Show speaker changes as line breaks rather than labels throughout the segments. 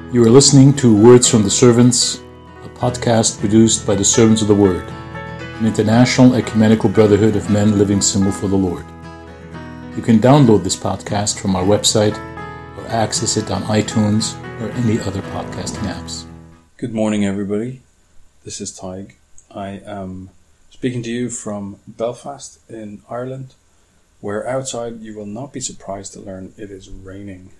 You are listening to Words from the Servants, a podcast produced by the Servants of the Word, an international ecumenical brotherhood of men living single for the Lord. You can download this podcast from our website or access it on iTunes or any other podcasting apps.
Good morning, everybody. This is Tig. I am speaking to you from Belfast in Ireland, where outside you will not be surprised to learn it is raining.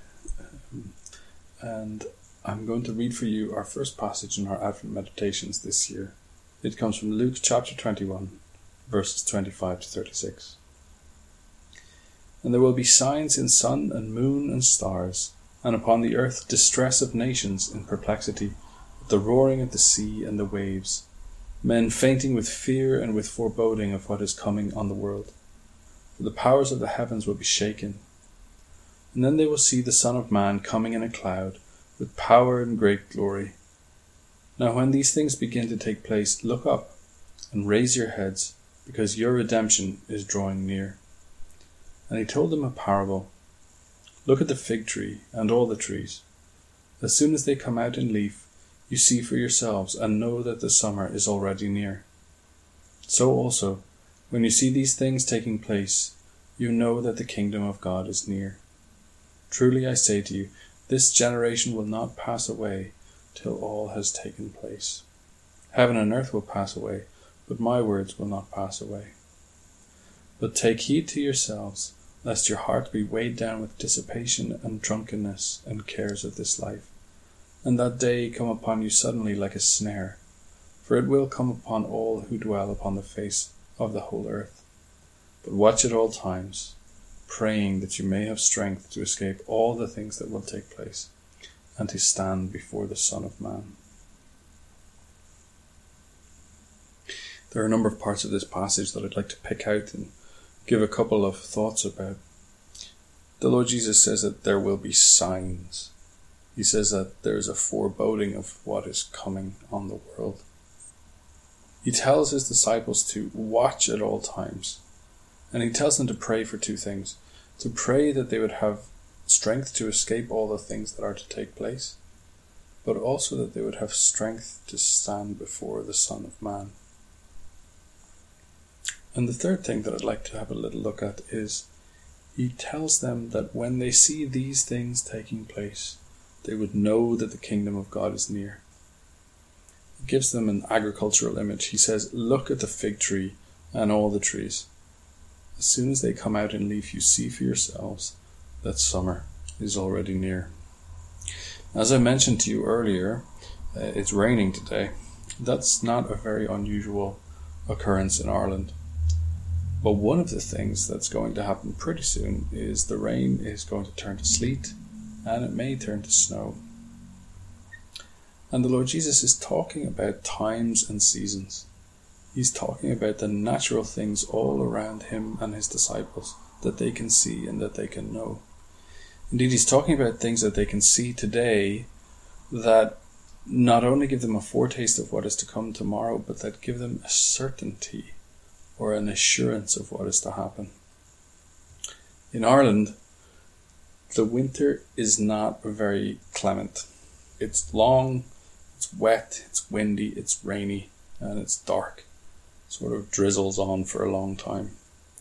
And I'm going to read for you our first passage in our Advent meditations this year. It comes from Luke chapter 21, verses 25 to 36. And there will be signs in sun and moon and stars, and upon the earth distress of nations in perplexity, the roaring of the sea and the waves, men fainting with fear and with foreboding of what is coming on the world. For the powers of the heavens will be shaken. And then they will see the Son of Man coming in a cloud, with power and great glory. Now when these things begin to take place, look up and raise your heads, because your redemption is drawing near. And he told them a parable. Look at the fig tree and all the trees. As soon as they come out in leaf, you see for yourselves and know that the summer is already near. So also, when you see these things taking place, you know that the kingdom of God is near. Truly I say to you, this generation will not pass away till all has taken place. Heaven and earth will pass away, but my words will not pass away. But take heed to yourselves, lest your heart be weighed down with dissipation and drunkenness and cares of this life, and that day come upon you suddenly like a snare. For it will come upon all who dwell upon the face of the whole earth. But watch at all times, praying that you may have strength to escape all the things that will take place, and to stand before the Son of Man. There are a number of parts of this passage that I'd like to pick out and give a couple of thoughts about. The Lord Jesus says that there will be signs. He says that there is a foreboding of what is coming on the world. He tells his disciples to watch at all times. And he tells them to pray for two things. To pray that they would have strength to escape all the things that are to take place, but also that they would have strength to stand before the Son of Man. And the third thing that I'd like to have a little look at is he tells them that when they see these things taking place, they would know that the kingdom of God is near. He gives them an agricultural image. He says, look at the fig tree and all the trees. As soon as they come out in leaf, you see for yourselves that summer is already near. As I mentioned to you earlier, it's raining today. That's not a very unusual occurrence in Ireland. But one of the things that's going to happen pretty soon is the rain is going to turn to sleet, and it may turn to snow. And the Lord Jesus is talking about times and seasons. He's talking about the natural things all around him and his disciples that they can see and that they can know. Indeed, he's talking about things that they can see today that not only give them a foretaste of what is to come tomorrow, but that give them a certainty or an assurance of what is to happen. In Ireland, the winter is not very clement. It's long, it's wet, it's windy, it's rainy, and it's dark. Sort of drizzles on for a long time.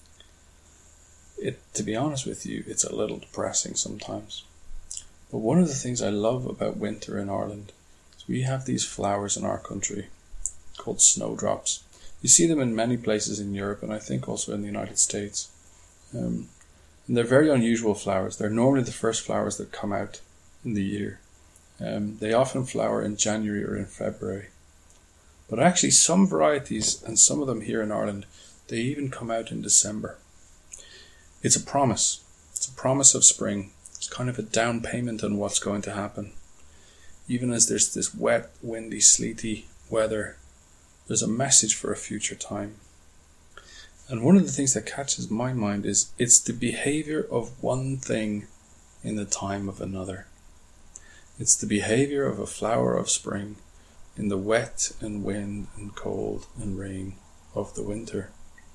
To be honest with you, it's a little depressing sometimes. But one of the things I love about winter in Ireland is we have these flowers in our country called snowdrops. You see them in many places in Europe, and I think also in the United States. And they're very unusual flowers. They're normally the first flowers that come out in the year. They often flower in January or in February. But actually some varieties, and some of them here in Ireland, they even come out in December. It's a promise. It's a promise of spring. It's kind of a down payment on what's going to happen. Even as there's this wet, windy, sleety weather, there's a message for a future time. And one of the things that catches my mind is it's the behavior of one thing in the time of another. It's the behavior of a flower of spring in the wet and wind and cold and rain of the winter.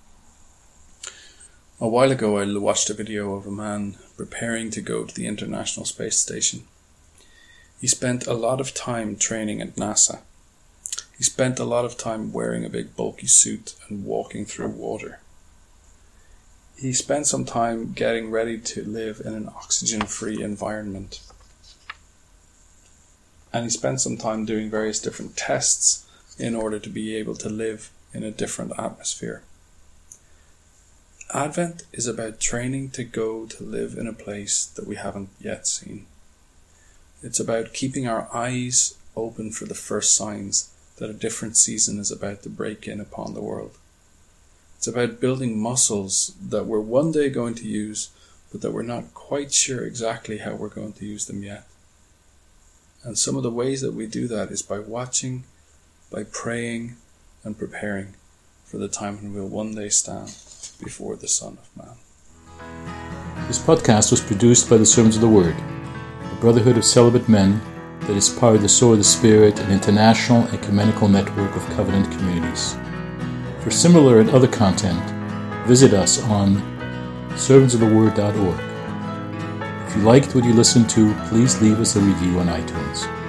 A while ago I watched a video of a man preparing to go to the International Space Station. He spent a lot of time training at NASA. He spent a lot of time wearing a big bulky suit and walking through water. He spent some time getting ready to live in an oxygen-free environment. And he spent some time doing various different tests in order to be able to live in a different atmosphere. Advent is about training to go to live in a place that we haven't yet seen. It's about keeping our eyes open for the first signs that a different season is about to break in upon the world. It's about building muscles that we're one day going to use, but that we're not quite sure exactly how we're going to use them yet. And some of the ways that we do that is by watching, by praying, and preparing for the time when we'll one day stand before the Son of Man.
This podcast was produced by the Servants of the Word, a brotherhood of celibate men that is part of the Sword of the Spirit, an international ecumenical network of covenant communities. For similar and other content, visit us on servantsoftheword.org. If you liked what you listened to, please leave us a review on iTunes.